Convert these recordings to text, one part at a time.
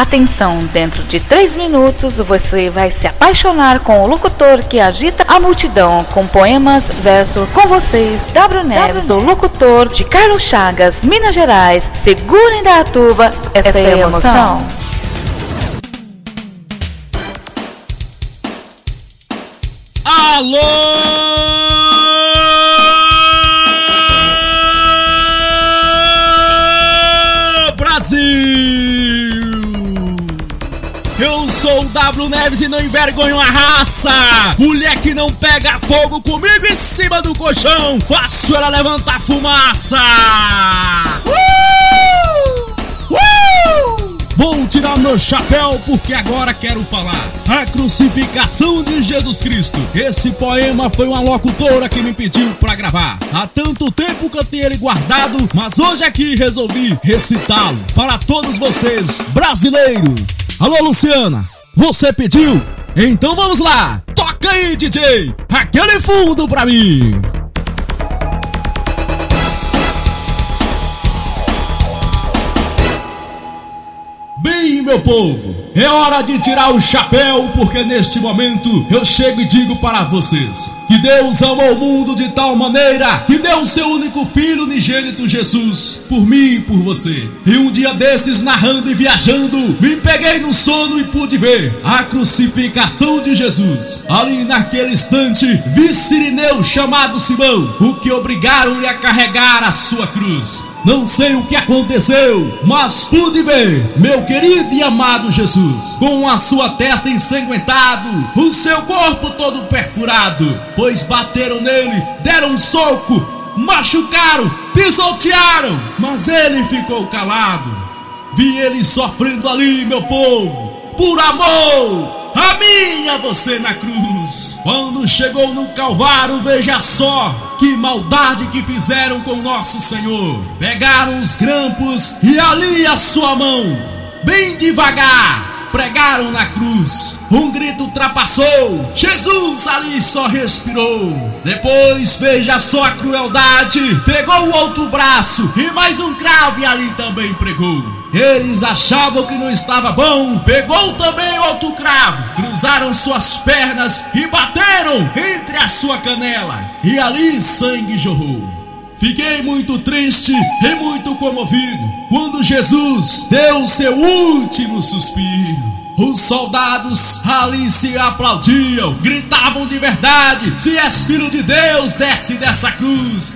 Atenção, dentro de 3 minutos você vai se apaixonar com o locutor que agita a multidão com poemas, verso. Com vocês, W Neves, o locutor de Carlos Chagas, Minas Gerais. Segura Indaiatuba, essa é a emoção. Alô, Brasil! Eu sou o W Neves e não envergonho a raça. Mulher que não pega fogo comigo em cima do colchão, faço ela levantar fumaça. Vou tirar meu chapéu porque agora quero falar a crucificação de Jesus Cristo. Esse poema foi uma locutora que me pediu pra gravar. Há tanto tempo que eu tenho ele guardado, mas hoje aqui resolvi recitá-lo para todos vocês, brasileiros. Alô, Luciana, você pediu? Então vamos lá, toca aí, DJ, aquele fundo pra mim. Bem, meu povo, é hora de tirar o chapéu, porque neste momento eu chego e digo para vocês que Deus amou o mundo de tal maneira que deu o seu único filho unigênito Jesus por mim e por você. E um dia desses, narrando e viajando, me peguei no sono e pude ver a crucificação de Jesus. Ali naquele instante vi Cirineu chamado Simão, o que obrigaram-lhe a carregar a sua cruz. Não sei o que aconteceu, mas pude ver meu querido e amado Jesus com a sua testa ensanguentado, o seu corpo todo perfurado, pois bateram nele, deram um soco, machucaram, pisotearam, mas ele ficou calado. Vi ele sofrendo ali, meu povo, por amor a mim e a você na cruz. Quando chegou no Calvário, veja só que maldade que fizeram com nosso Senhor. Pegaram os grampos e ali a sua mão, bem devagar, pregaram na cruz. Um grito ultrapassou, Jesus ali só respirou. Depois veja só a crueldade, pegou o outro braço e mais um cravo e ali também pregou. Eles achavam que não estava bom, pegou também outro cravo, cruzaram suas pernas e bateram entre a sua canela, e ali sangue jorrou. Fiquei muito triste e muito comovido quando Jesus deu seu último suspiro. Os soldados ali se aplaudiam, gritavam de verdade: se és filho de Deus, desce dessa cruz.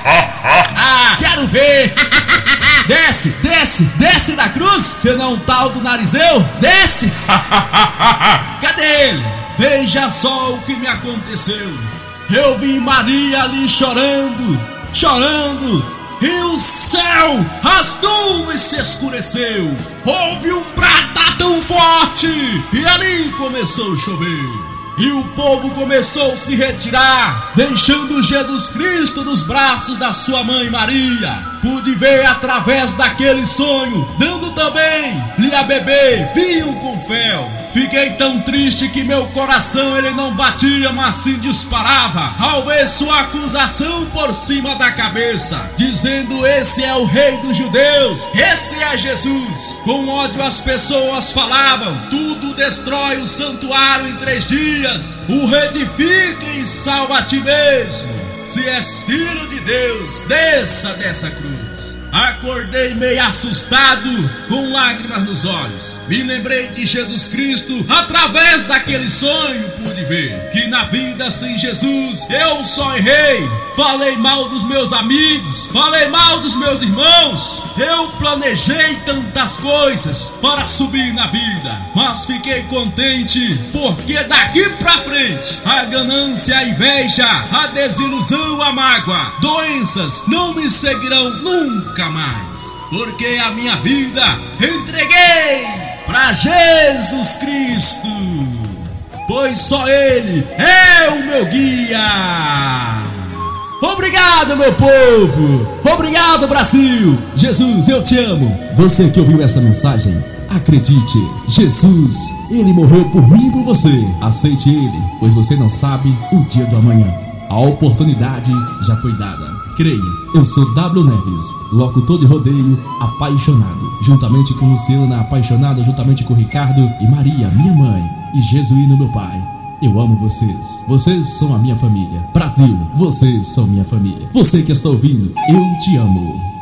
Ah, quero ver. Desce, desce, desce da cruz. Você não tal do narizeu? Desce. Cadê ele? Veja só o que me aconteceu. Eu vi Maria ali chorando, chorando, e o céu, as nuvens se escureceu. Houve um bradar tão forte e ali começou a chover. E o povo começou a se retirar, deixando Jesus Cristo nos braços da sua mãe Maria. Pude ver através daquele sonho, dando também lhe a beber vinho com fel. Fiquei tão triste que meu coração ele não batia, mas sim disparava, ao ver sua acusação por cima da cabeça, dizendo: esse é o rei dos judeus, esse é Jesus. Com ódio as pessoas falavam: tudo destrói o santuário em 3 dias, o reedifica e salva a ti mesmo. Se és filho de Deus, desça dessa cruz. Acordei meio assustado, com lágrimas nos olhos. Me lembrei de Jesus Cristo, através daquele sonho pude ver que na vida sem Jesus eu só errei. Falei mal dos meus amigos, falei mal dos meus irmãos. Eu planejei tantas coisas para subir na vida, mas fiquei contente, porque daqui pra frente a ganância, a inveja, a desilusão, a mágoa, doenças não me seguirão nunca mais, porque a minha vida entreguei pra Jesus Cristo, pois só Ele é o meu guia. Obrigado, meu povo! Obrigado, Brasil! Jesus, eu te amo! Você que ouviu essa mensagem, acredite, Jesus, Ele morreu por mim e por você. Aceite Ele, pois você não sabe o dia do amanhã. A oportunidade já foi dada. Creia, eu sou W Neves, locutor de rodeio apaixonado, juntamente com Luciana, apaixonada, juntamente com Ricardo e Maria, minha mãe, e Jesuíno, meu pai. Eu amo vocês, vocês são a minha família. Brasil, vocês são minha família. Você que está ouvindo, eu te amo.